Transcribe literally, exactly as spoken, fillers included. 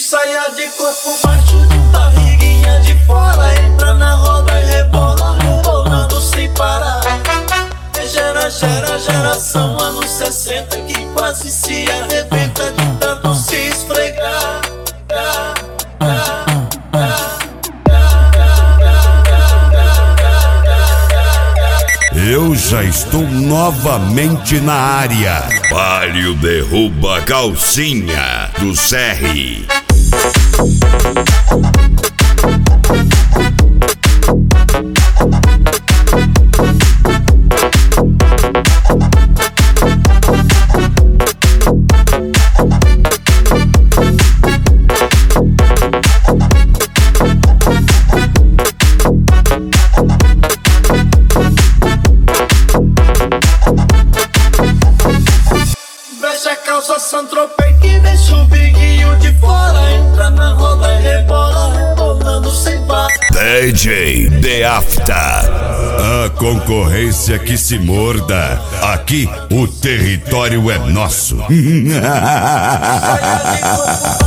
Saia de corpo baixo, barriguinha de fora, entra na roda e rebola, rebolando sem parar. É gera, gera, geração anos sessenta que quase se arrebenta de tanto se esfregar. Eu já estou novamente na área. Palio derruba calcinha do Serri. Fecha a calça, santropei que deixa o biguinho de fora, entra na roda e rebola, rebolando sem parar. D J The After, a concorrência que se morda. Aqui o território é nosso. Saia de corpo